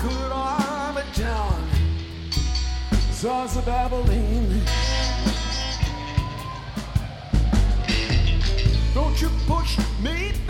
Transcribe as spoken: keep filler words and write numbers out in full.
good army town, Sons of Abilene. Don't you push me